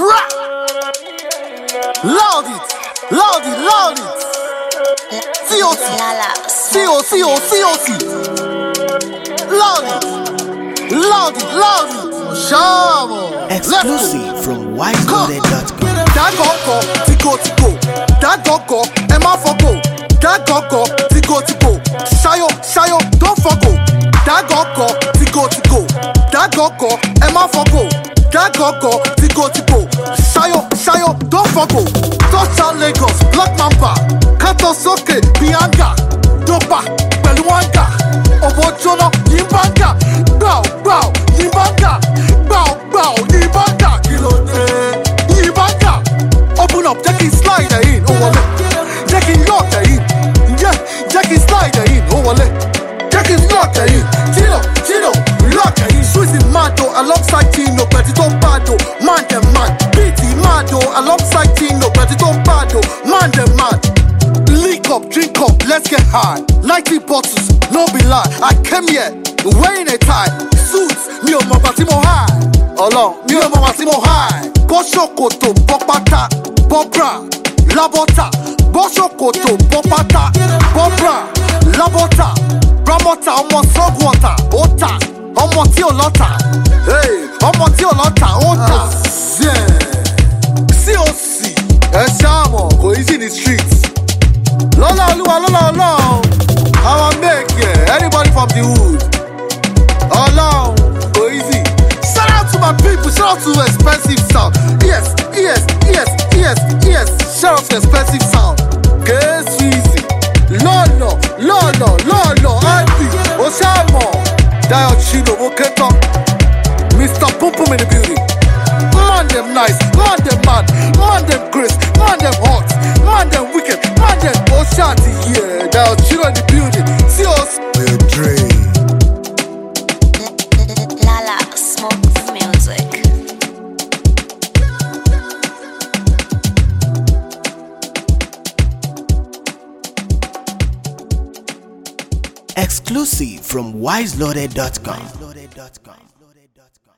Rap! Loud it! Loud it! Loud it! COC! COC! Loud it! Loud it! Loud it! Shamo! Exclusive from wiseloaded.com. That go, tigo. That go, Emma Fogo. That go, tigo. Shayo, don't forgo. That go, tigo. That go, Emma Fogo. That go, tigo. Shayo, don't forgo. Touchdown Lagos, Black Mamba. Kato Soke, Bianca. Dopa, Beluanga. Obojono, Yimbanga. Bow, Yimbanga. Bow, Yimbanga. Kilote, Yimbanga. Open up, Jackie slider in, Jackie lock in, Jackie slider in, Jackie lock in, Tino, lock in, Suzy Mado alongside Tino, but it don't bado, man them man, BT Mado alongside Tino, but it don't bado, man them man. Leak up, drink up, let's get high. 90 bottles, no be lie. I came here wearing a tie, suits, me on my Batimo high. Along, me on my Batimo high. Boshokoto, Bopata, Bobra, Labota, Boshokoto, Bopata, Bobra, Labota, Bramota, Omo Sogwata, Ota, Omo Tiolota, hey, Omo Tiolota, Ota, yeah. COC, Eshamo, go easy in the streets. Lola, how I make it, anybody from the hood. Along, go easy. Shout out to my people, shout out to Expensive Sound. Yes. Shout out to Expensive Sound. Get easy. Lolo, Andy, Osamo, Dio Chino, Moketo, Mr. Pum Pum in the building. Man them nice, man them mad, man them Chris, man them hot, man them wicked, man them Oshati, yeah. Dio Chino in the building. See us. We'll dream. Exclusive from wiseloaded.com.